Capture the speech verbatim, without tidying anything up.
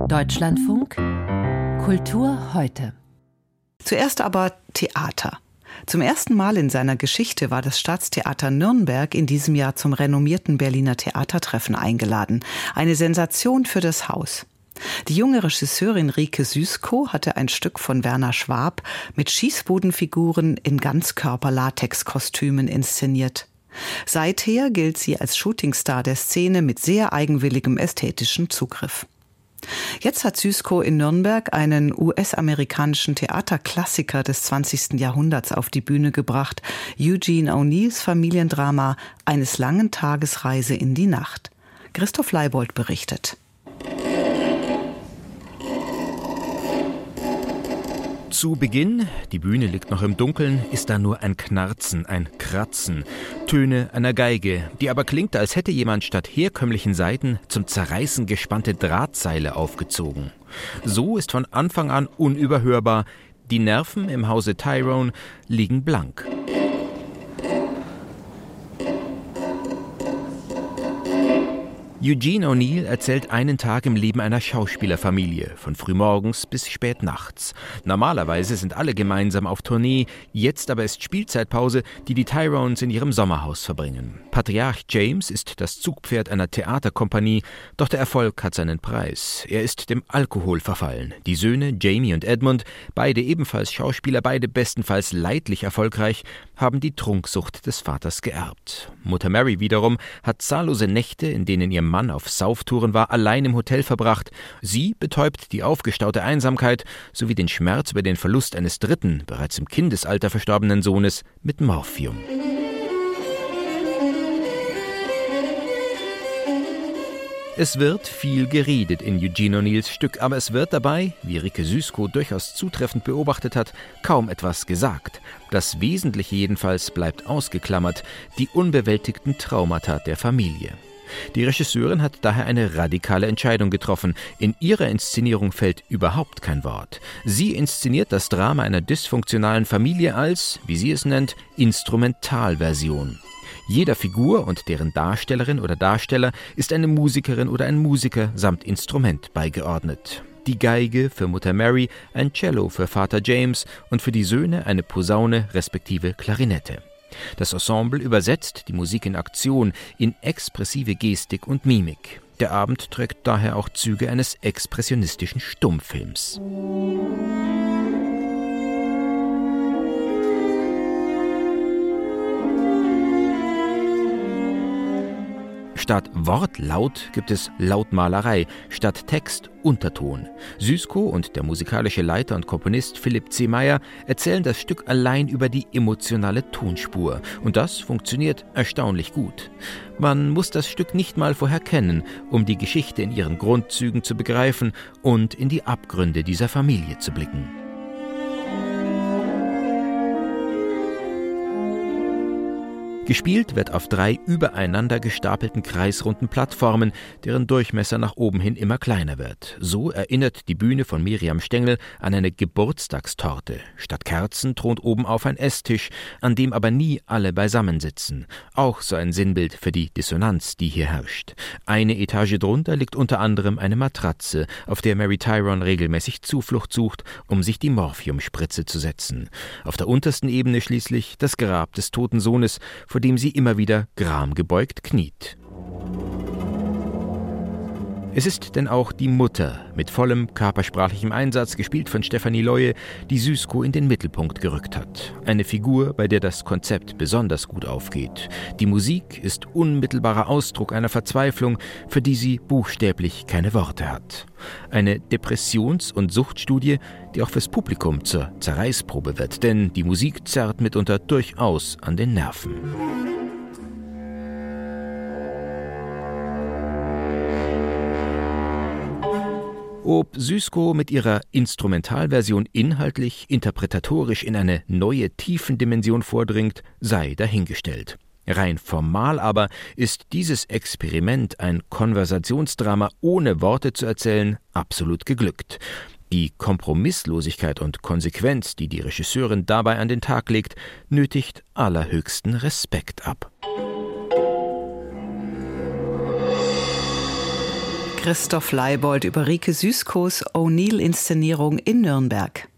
Deutschlandfunk Kultur heute. Zuerst aber Theater. Zum ersten Mal in seiner Geschichte war das Staatstheater Nürnberg in diesem Jahr zum renommierten Berliner Theatertreffen eingeladen. Eine Sensation für das Haus. Die junge Regisseurin Rike Süßkow hatte ein Stück von Werner Schwab mit Schießbudenfiguren in Ganzkörper-Latex-Kostümen inszeniert. Seither gilt sie als Shootingstar der Szene mit sehr eigenwilligem ästhetischen Zugriff. Jetzt hat Süßkow in Nürnberg einen U S-amerikanischen Theaterklassiker des zwanzigsten Jahrhunderts auf die Bühne gebracht, Eugene O'Neills Familiendrama Eines langen Tages Reise in die Nacht. Christoph Leibold berichtet. Zu Beginn, die Bühne liegt noch im Dunkeln, ist da nur ein Knarzen, ein Kratzen, Töne einer Geige, die aber klingt, als hätte jemand statt herkömmlichen Saiten zum Zerreißen gespannte Drahtseile aufgezogen. So ist von Anfang an unüberhörbar, die Nerven im Hause Tyrone liegen blank. Eugene O'Neill erzählt einen Tag im Leben einer Schauspielerfamilie, von frühmorgens bis spät nachts. Normalerweise sind alle gemeinsam auf Tournee, jetzt aber ist Spielzeitpause, die die Tyrones in ihrem Sommerhaus verbringen. Patriarch James ist das Zugpferd einer Theaterkompanie, doch der Erfolg hat seinen Preis. Er ist dem Alkohol verfallen. Die Söhne Jamie und Edmund, beide ebenfalls Schauspieler, beide bestenfalls leidlich erfolgreich, haben die Trunksucht des Vaters geerbt. Mutter Mary wiederum hat zahllose Nächte, in denen ihr Mann auf Sauftouren war, allein im Hotel verbracht. Sie betäubt die aufgestaute Einsamkeit sowie den Schmerz über den Verlust eines dritten, bereits im Kindesalter verstorbenen Sohnes mit Morphium. Es wird viel geredet in Eugene O'Neills Stück, aber es wird dabei, wie Rike Süßkow durchaus zutreffend beobachtet hat, kaum etwas gesagt. Das Wesentliche jedenfalls bleibt ausgeklammert, die unbewältigten Traumata der Familie. Die Regisseurin hat daher eine radikale Entscheidung getroffen. In ihrer Inszenierung fällt überhaupt kein Wort. Sie inszeniert das Drama einer dysfunktionalen Familie als, wie sie es nennt, Instrumentalversion. Jeder Figur und deren Darstellerin oder Darsteller ist eine Musikerin oder ein Musiker samt Instrument beigeordnet. Die Geige für Mutter Mary, ein Cello für Vater James und für die Söhne eine Posaune respektive Klarinette. Das Ensemble übersetzt die Musik in Aktion, in expressive Gestik und Mimik. Der Abend trägt daher auch Züge eines expressionistischen Stummfilms. Statt Wortlaut gibt es Lautmalerei, statt Text Unterton. Süßkow und der musikalische Leiter und Komponist Philipp C. Meyer erzählen das Stück allein über die emotionale Tonspur. Und das funktioniert erstaunlich gut. Man muss das Stück nicht mal vorher kennen, um die Geschichte in ihren Grundzügen zu begreifen und in die Abgründe dieser Familie zu blicken. Gespielt wird auf drei übereinander gestapelten kreisrunden Plattformen, deren Durchmesser nach oben hin immer kleiner wird. So erinnert die Bühne von Miriam Stengel an eine Geburtstagstorte. Statt Kerzen thront oben auf ein Esstisch, an dem aber nie alle beisammen sitzen. Auch so ein Sinnbild für die Dissonanz, die hier herrscht. Eine Etage drunter liegt unter anderem eine Matratze, auf der Mary Tyrone regelmäßig Zuflucht sucht, um sich die Morphiumspritze zu setzen. Auf der untersten Ebene schließlich das Grab des toten Sohnes, vor dem sie immer wieder gramgebeugt kniet. Es ist denn auch die Mutter mit vollem körpersprachlichem Einsatz, gespielt von Stefanie Leue, die Süßkow in den Mittelpunkt gerückt hat. Eine Figur, bei der das Konzept besonders gut aufgeht. Die Musik ist unmittelbarer Ausdruck einer Verzweiflung, für die sie buchstäblich keine Worte hat. Eine Depressions- und Suchtstudie, die auch fürs Publikum zur Zerreißprobe wird, denn die Musik zerrt mitunter durchaus an den Nerven. Ob Süßkow mit ihrer Instrumentalversion inhaltlich, interpretatorisch in eine neue Tiefendimension vordringt, sei dahingestellt. Rein formal aber ist dieses Experiment, ein Konversationsdrama ohne Worte zu erzählen, absolut geglückt. Die Kompromisslosigkeit und Konsequenz, die die Regisseurin dabei an den Tag legt, nötigt allerhöchsten Respekt ab. Christoph Leibold über Rike Süskos O'Neill-Inszenierung in Nürnberg.